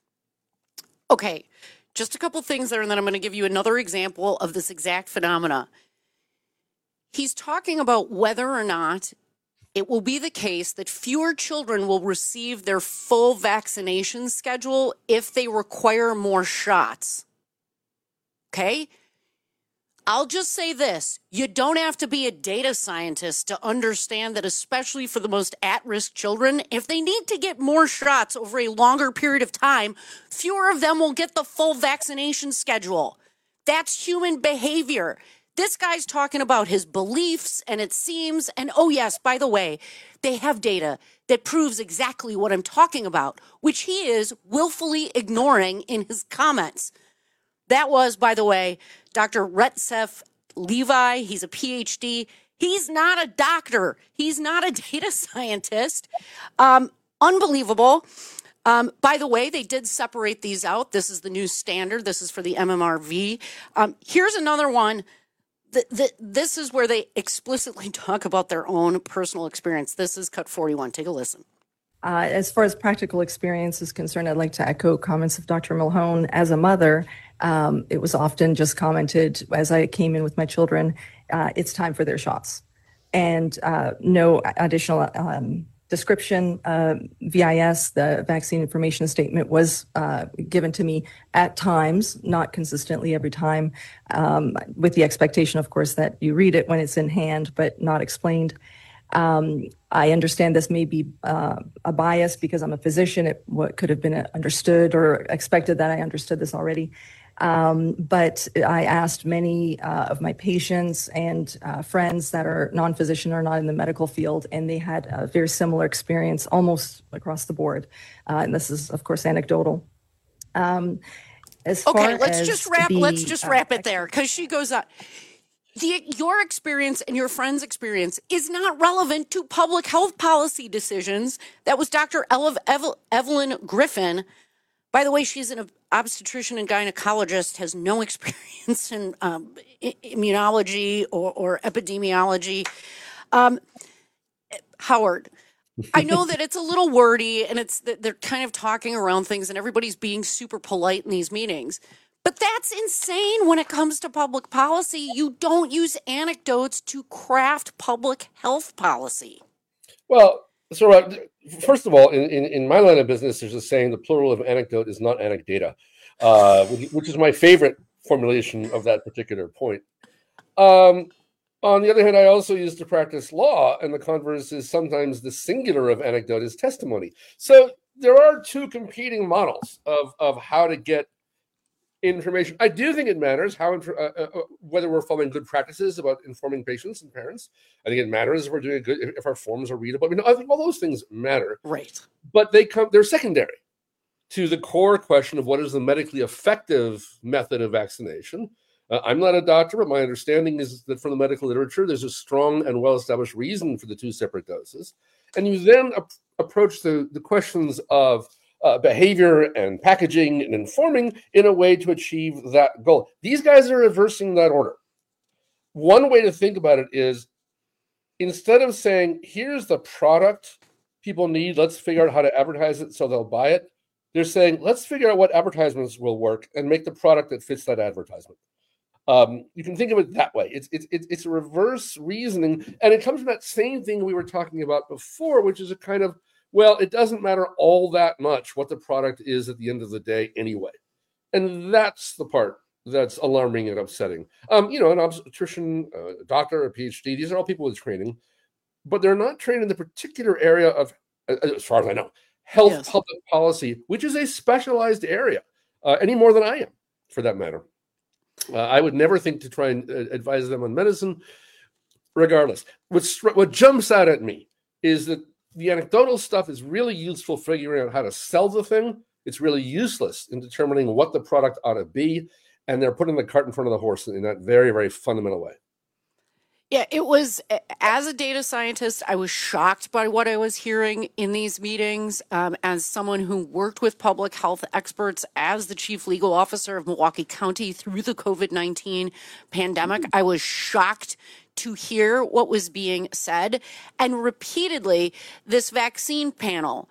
Okay, just a couple things there, and then I'm going to give you another example of this exact phenomena. He's talking about whether or not it will be the case that fewer children will receive their full vaccination schedule if they require more shots. Okay? I'll just say this. You don't have to be a data scientist to understand that, especially for the most at-risk children, if they need to get more shots over a longer period of time, fewer of them will get the full vaccination schedule. That's human behavior. This guy's talking about his beliefs, and it seems, and oh yes, by the way, they have data that proves exactly what I'm talking about, which he is willfully ignoring in his comments. That was, by the way, Doctor Retsef Levi. He's a P H D. He's not a doctor. He's not a data scientist. Um, unbelievable. Um, by the way, they did separate these out. This is the new standard. This is for the M M R V. Um, here's another one. The, the, this is where they explicitly talk about their own personal experience. This is Cut forty-one. Take a listen. Uh, as far as practical experience is concerned, I'd like to echo comments of Doctor Mulhone. As a mother, um, it was often just commented as I came in with my children, uh, it's time for their shots. And uh, no additional um, description. Uh, V I S, the vaccine information statement, was uh, given to me at times, not consistently every time, um, with the expectation, of course, that you read it when it's in hand, but not explained. Um, I understand this may be uh, a bias because I'm a physician. It what could have been understood or expected that I understood this already. Um, but I asked many uh, of my patients and uh, friends that are non-physician or not in the medical field, and they had a very similar experience almost across the board. Uh, and this is, of course, anecdotal. Um, as okay, far let's as just wrap. the, let's just uh, wrap it there, because she goes on. The, your experience and your friend's experience is not relevant to public health policy decisions. That was Doctor Eve, Eve, Evelyn Griffin. By the way, she's an obstetrician and gynecologist, has no experience in um, immunology or, or epidemiology. Um, Howard, I know that it's a little wordy and it's they're kind of talking around things and everybody's being super polite in these meetings. But that's insane when it comes to public policy. You don't use anecdotes to craft public health policy. Well, so uh, first of all, in, in, in my line of business, there's a saying, the plural of anecdote is not anecdata, uh, which, which is my favorite formulation of that particular point. Um, On the other hand, I also used to practice law, and the converse is sometimes the singular of anecdote is testimony. So there are two competing models of, of how to get information. I do think it matters how uh, uh, whether we're following good practices about informing patients and parents. I think it matters if we're doing good, if our forms are readable. I mean, I think all those things matter. Right. But they come, they're secondary to the core question of what is the medically effective method of vaccination. Uh, I'm not a doctor, but my understanding is that from the medical literature, there's a strong and well-established reason for the two separate doses. And you then ap- approach the, the questions of uh, behavior and packaging and informing in a way to achieve that goal. These guys are reversing that order. One way to think about it is, instead of saying, here's the product people need, let's figure out how to advertise it so they'll buy it, they're saying, let's figure out what advertisements will work and make the product that fits that advertisement. Um, you can think of it that way. It's, it's, it's a reverse reasoning, and it comes from that same thing we were talking about before, which is a kind of, well, it doesn't matter all that much what the product is at the end of the day anyway. And that's the part that's alarming and upsetting. Um, you know, an obstetrician, a doctor, a PhD, these are all people with training, but they're not trained in the particular area of, as far as I know, health yes. public policy, which is a specialized area, uh, any more than I am, for that matter. Uh, I would never think to try and uh, advise them on medicine, regardless. What's, what jumps out at me is that the anecdotal stuff is really useful figuring out how to sell the thing. It's really useless in determining what the product ought to be, and they're putting the cart in front of the horse in that very, very fundamental way. Yeah, it was, as a data scientist, I was shocked by what I was hearing in these meetings. Um, as someone who worked with public health experts as the chief legal officer of Milwaukee County through the COVID nineteen pandemic, I was shocked to hear what was being said. And repeatedly, this vaccine panel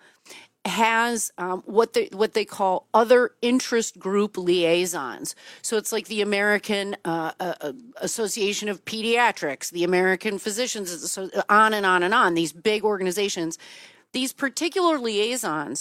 has um, what they what they call other interest group liaisons. So it's like the American uh, uh, Association of Pediatrics, the American Physicians, on and on and on, these big organizations. These particular liaisons,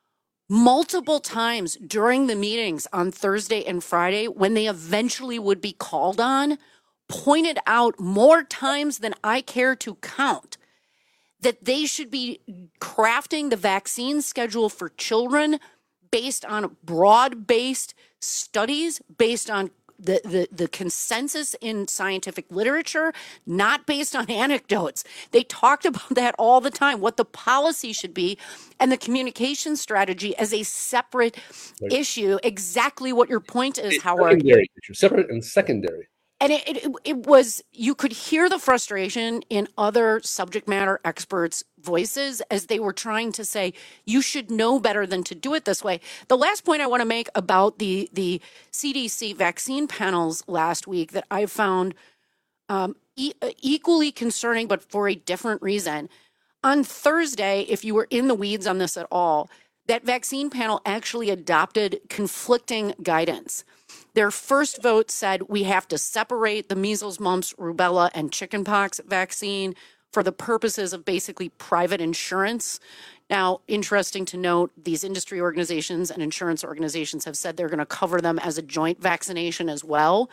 multiple times during the meetings on Thursday and Friday, when they eventually would be called on, pointed out more times than I care to count that they should be crafting the vaccine schedule for children based on broad-based studies, based on the, the, the consensus in scientific literature, not based on anecdotes. They talked about that all the time, what the policy should be, and the communication strategy as a separate right. issue. Exactly what your point is, it's Howard. Secondary issue, separate and secondary. And it, it it was, you could hear the frustration in other subject matter experts' voices as they were trying to say, you should know better than to do it this way. The last point I want to make about the, the C D C vaccine panels last week that I found um, e- equally concerning, but for a different reason. On Thursday, if you were in the weeds on this at all, that vaccine panel actually adopted conflicting guidance. Their first vote said we have to separate the measles, mumps, rubella, and chickenpox vaccine for the purposes of basically private insurance. Now, interesting to note, these industry organizations and insurance organizations have said they're going to cover them as a joint vaccination as well.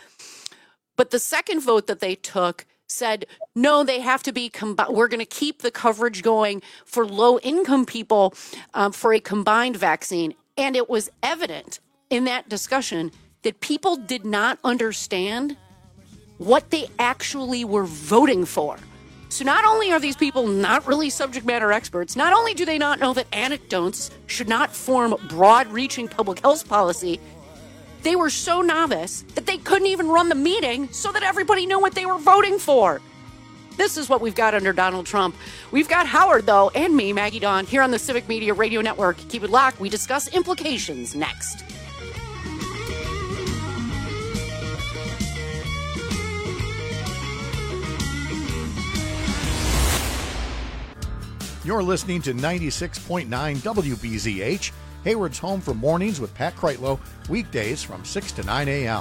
But the second vote that they took said, no, they have to be, combi- we're going to keep the coverage going for low-income people um, for a combined vaccine. And it was evident in that discussion that people did not understand what they actually were voting for. So not only are these people not really subject matter experts, not only do they not know that anecdotes should not form broad-reaching public health policy, they were so novice that they couldn't even run the meeting so that everybody knew what they were voting for. This is what we've got under Donald Trump. We've got Howard, though, and me, Maggie Dawn, here on the Civic Media Radio Network. Keep it locked. We discuss implications next. You're listening to ninety-six point nine W B Z H, Hayward's home for mornings with Pat Kreitlow, weekdays from six to nine a.m.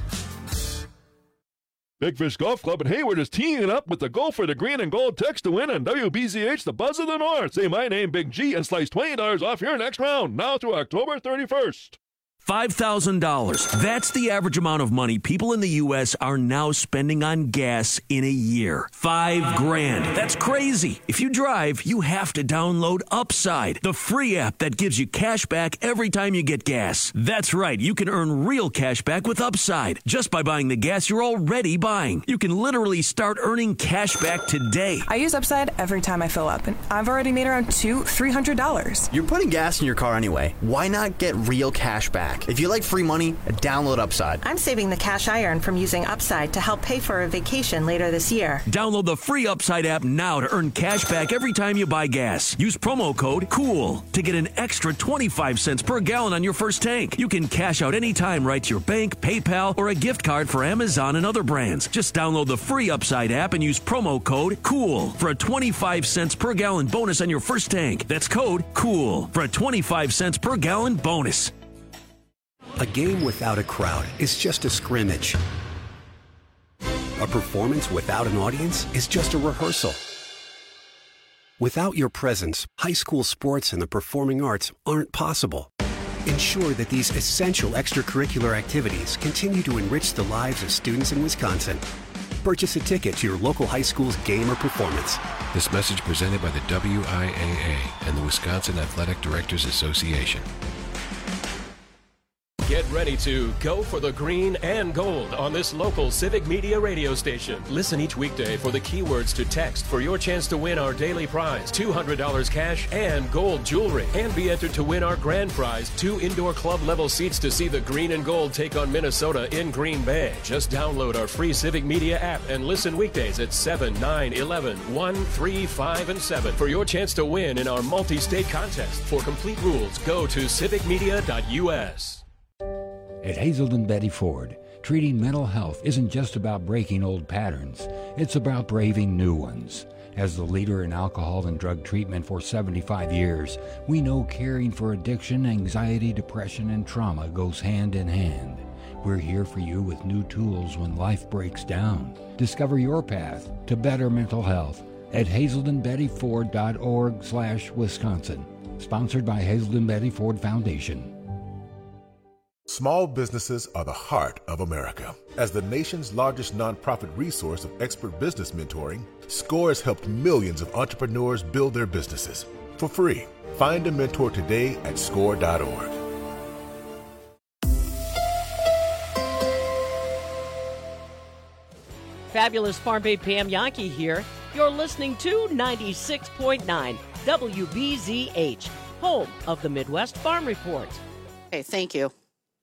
Big Fish Golf Club in Hayward is teeing it up with the Go for the Green and Gold text to win on W B Z H, the Buzz of the North. Say my name, Big G, and slice twenty dollars off your next round, now through October thirty-first. five thousand dollars. That's the average amount of money people in the U S are now spending on gas in a year. Five grand. That's crazy. If you drive, you have to download Upside, the free app that gives you cash back every time you get gas. That's right. You can earn real cash back with Upside just by buying the gas you're already buying. You can literally start earning cash back today. I use Upside every time I fill up, and I've already made around two, three hundred dollars. You're putting gas in your car anyway. Why not get real cash back? If you like free money, download Upside. I'm saving the cash I earn from using Upside to help pay for a vacation later this year. Download the free Upside app now to earn cash back every time you buy gas. Use promo code COOL to get an extra twenty-five cents per gallon on your first tank. You can cash out anytime right to your bank, PayPal, or a gift card for Amazon and other brands. Just download the free Upside app and use promo code COOL for a twenty-five cents per gallon bonus on your first tank. That's code COOL for a twenty-five cents per gallon bonus. A game without a crowd is just a scrimmage. A performance without an audience is just a rehearsal. Without your presence, high school sports and the performing arts aren't possible. Ensure that these essential extracurricular activities continue to enrich the lives of students in Wisconsin. Purchase a ticket to your local high school's game or performance. This message presented by the W I A A and the Wisconsin Athletic Directors Association. Get ready to go for the green and gold on this local Civic Media radio station. Listen each weekday for the keywords to text for your chance to win our daily prize, two hundred dollars cash and gold jewelry. And be entered to win our grand prize, two indoor club level seats to see the green and gold take on Minnesota in Green Bay. Just download our free Civic Media app and listen weekdays at seven, nine, eleven, one, three, five, and seven for your chance to win in our multi-state contest. For complete rules, go to civic media dot U S. At Hazelden Betty Ford, treating mental health isn't just about breaking old patterns, it's about braving new ones. As the leader in alcohol and drug treatment for seventy-five years, we know caring for addiction, anxiety, depression, and trauma goes hand in hand. We're here for you with new tools when life breaks down. Discover your path to better mental health at hazelden betty ford dot org slash Wisconsin. Sponsored by Hazelden Betty Ford Foundation. Small businesses are the heart of America. As the nation's largest nonprofit resource of expert business mentoring, SCORE has helped millions of entrepreneurs build their businesses for free. Find a mentor today at score dot org. Fabulous Farm Babe Pam Yankee here. You're listening to ninety-six point nine W B Z H, home of the Midwest Farm Report. Okay, thank you.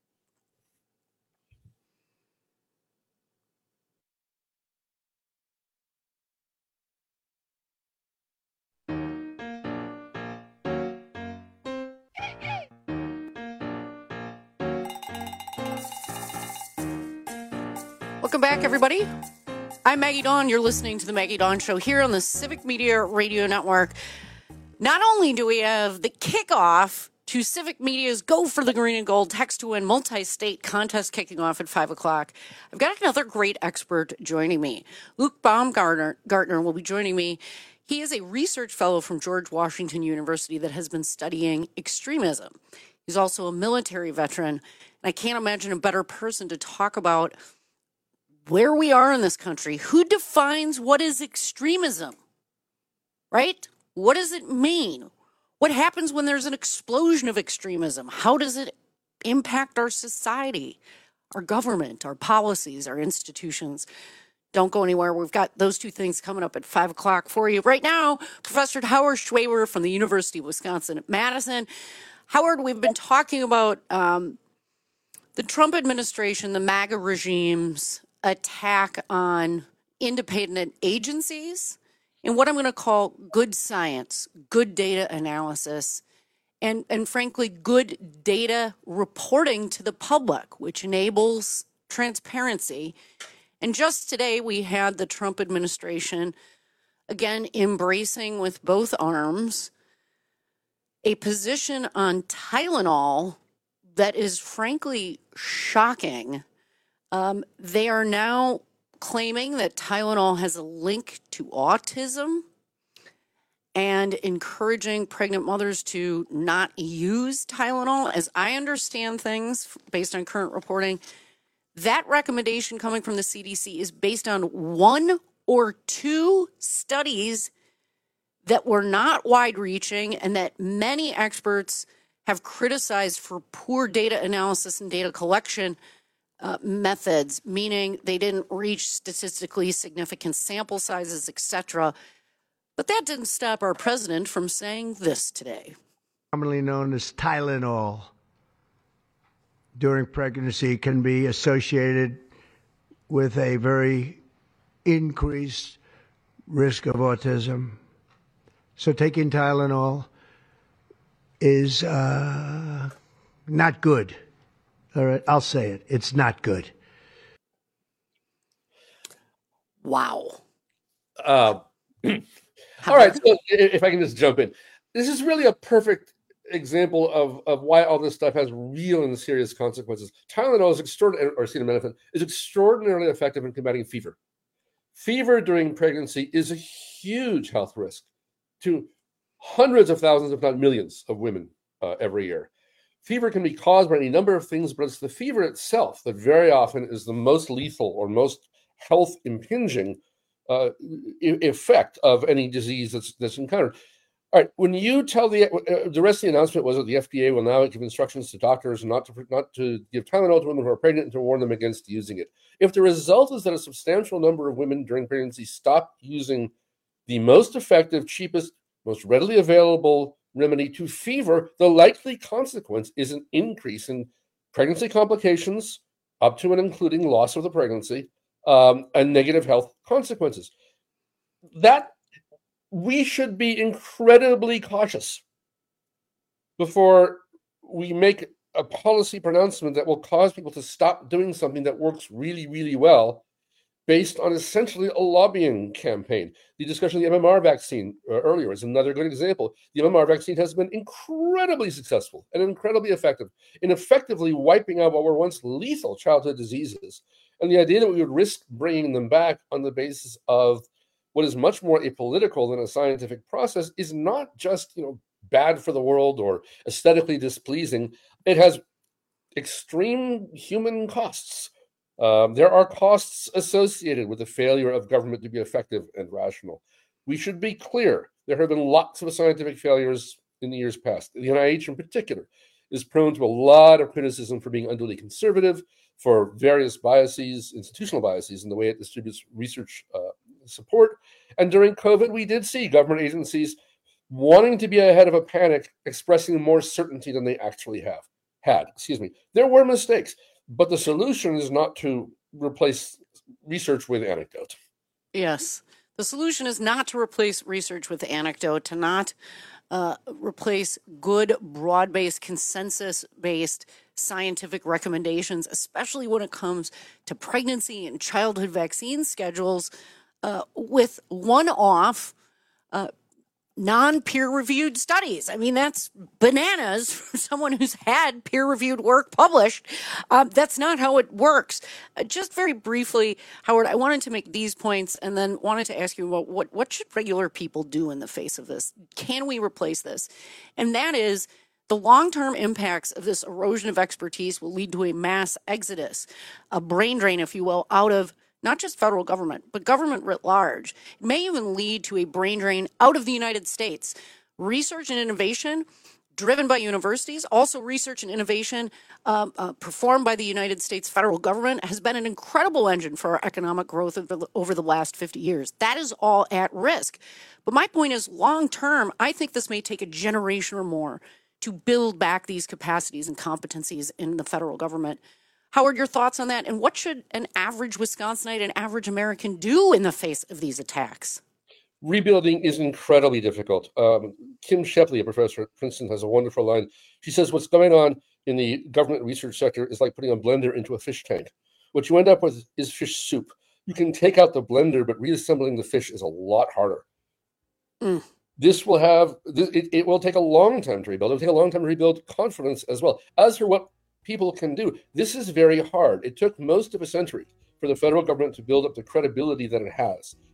Welcome back, everybody. I'm Maggie Dawn. You're listening to the Maggie Dawn Show here on the Civic Media Radio Network. Not only do we have the kickoff to Civic Media's Go for the Green and Gold Text to Win multi-state contest kicking off at five o'clock, I've got another great expert joining me. Luke Baumgartner Gartner will be joining me. He is a research fellow from George Washington University that has been studying extremism. He's also a military veteran, and I can't imagine a better person to talk about where we are in this country. Who defines what is extremism, right? What does it mean? What happens when there's an explosion of extremism? How does it impact our society, our government, our policies, our institutions? Don't go anywhere. We've got those two things coming up at five o'clock for you. Right now, Professor Howard Schwaber from the University of Wisconsin at Madison. Howard, we've been talking about um, the Trump administration, the MAGA regime's attack on independent agencies and what I'm going to call good science, good data analysis, and, and frankly, good data reporting to the public, which enables transparency. And just today, we had the Trump administration, again, embracing with both arms a position on Tylenol that is frankly shocking. Um, they are now claiming that Tylenol has a link to autism and encouraging pregnant mothers to not use Tylenol. As I understand things, based on current reporting, that recommendation coming from the C D C is based on one or two studies that were not wide-reaching and that many experts have criticized for poor data analysis and data collection uh, methods, meaning they didn't reach statistically significant sample sizes, et cetera. But that didn't stop our president from saying this today. Commonly known as Tylenol, during pregnancy can be associated with a very increased risk of autism. So taking Tylenol is uh, not good. All right, I'll say it. It's not good. Wow. Uh, all right, so if I can just jump in. This is really a perfect example of, of why all this stuff has real and serious consequences. Tylenol is extraordinary, or acetaminophen is extraordinarily effective in combating fever. Fever during pregnancy is a huge health risk to hundreds of thousands, if not millions, of women uh, every year. Fever can be caused by any number of things, but it's the fever itself that very often is the most lethal or most health impinging uh, effect of any disease that's, that's encountered. All right, when you tell the uh, the rest of the announcement was that the F D A will now give instructions to doctors not to not to give Tylenol to women who are pregnant and to warn them against using it. If the result is that a substantial number of women during pregnancy stop using the most effective, cheapest, most readily available remedy to fever, the likely consequence is an increase in pregnancy complications, up to and including loss of the pregnancy, um, and negative health consequences. That we should be incredibly cautious before we make a policy pronouncement that will cause people to stop doing something that works really, really well based on essentially a lobbying campaign. The discussion of the M M R vaccine uh, earlier is another good example. The M M R vaccine has been incredibly successful and incredibly effective in effectively wiping out what were once lethal childhood diseases. And the idea that we would risk bringing them back on the basis of what is much more apolitical than a scientific process is not just, you know, bad for the world or aesthetically displeasing. It has extreme human costs. Um, there are costs associated with the failure of government to be effective and rational. We should be clear. There have been lots of scientific failures in the years past. The N I H in particular is prone to a lot of criticism for being unduly conservative, for various biases, institutional biases in the way it distributes research uh, support. And during COVID, we did see government agencies wanting to be ahead of a panic, expressing more certainty than they actually have had. Excuse me. There were mistakes, but the solution is not to replace research with anecdote. Yes. The solution is not to replace research with anecdote, to not uh, replace good, broad-based, consensus-based scientific recommendations, especially when it comes to pregnancy and childhood vaccine schedules, uh, with one-off uh, non-peer-reviewed studies. I mean, that's bananas for someone who's had peer-reviewed work published. Um, that's not how it works. Uh, just very briefly, Howard, I wanted to make these points and then wanted to ask you about what, what should regular people do in the face of this? Can we replace this? And that is, the long-term impacts of this erosion of expertise will lead to a mass exodus, a brain drain, if you will, out of not just federal government, but government writ large. It may even lead to a brain drain out of the United States. Research and innovation driven by universities, also research and innovation um, uh, performed by the United States federal government has been an incredible engine for our economic growth over the, over the last fifty years. That is all at risk. But my point is, long term, I think this may take a generation or more to build back these capacities and competencies in the federal government. Howard, your thoughts on that? And what should an average Wisconsinite, an average American do in the face of these attacks? Rebuilding is incredibly difficult. Um, Kim Shepley, a professor at Princeton, has a wonderful line. She says what's going on in the government research sector is like putting a blender into a fish tank. What you end up with is fish soup. You can take out the blender, but reassembling the fish is a lot harder. Mm. This will have, it, it will take a long time to rebuild. It will take a long time to rebuild confidence as well. As for what people can do, this is very hard. It took most of a century for the federal government to build up the credibility that it has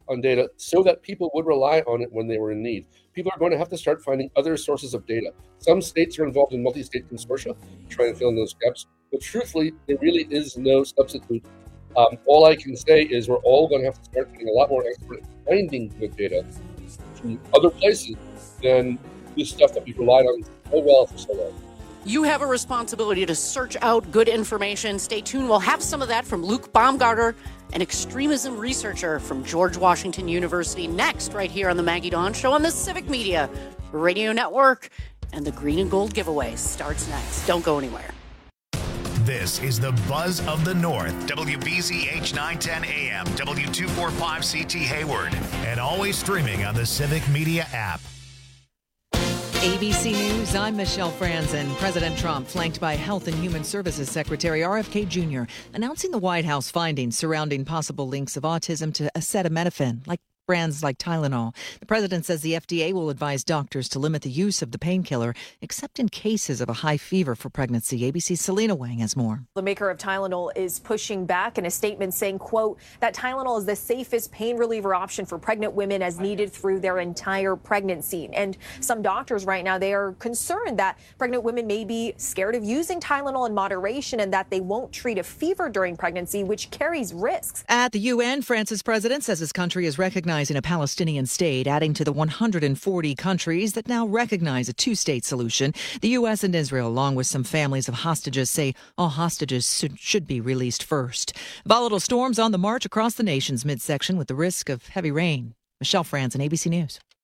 on data so that people would rely on it when they were in need. People are going to have to start finding other sources of data. Some states are involved in multi-state consortia to try and fill in those gaps, but truthfully, there really is no substitute. Um, all I can say is we're all going to have to start getting a lot more expert at finding good data from other places than this stuff that we've relied on so well for so long. You have a responsibility to search out good information. Stay tuned. We'll have some of that from Luke Baumgarter, an extremism researcher from George Washington University, next right here on the Maggie Dawn Show on the Civic Media Radio Network. And the Green and Gold giveaway starts next. Don't go anywhere. This is the Buzz of the North, W B Z H nine ten A M, W two forty-five C T Hayward, and always streaming on the Civic Media app. A B C News, I'm Michelle Franzen. President Trump, flanked by Health and Human Services Secretary R F K Junior, announcing the White House findings surrounding possible links of autism to acetaminophen, like brands like Tylenol. The president says the F D A will advise doctors to limit the use of the painkiller, except in cases of a high fever for pregnancy. A B C's Selena Wang has more. The maker of Tylenol is pushing back in a statement saying, quote, that Tylenol is the safest pain reliever option for pregnant women as needed through their entire pregnancy. And some doctors right now, they are concerned that pregnant women may be scared of using Tylenol in moderation and that they won't treat a fever during pregnancy, which carries risks. At the U N, France's president says his country is recognizing a Palestinian state, adding to the one hundred forty countries that now recognize a two-state solution. The U S and Israel, along with some families of hostages, say all hostages should, should be released first. Volatile storms on the march across the nation's midsection with the risk of heavy rain. Michelle Franzen, A B C News.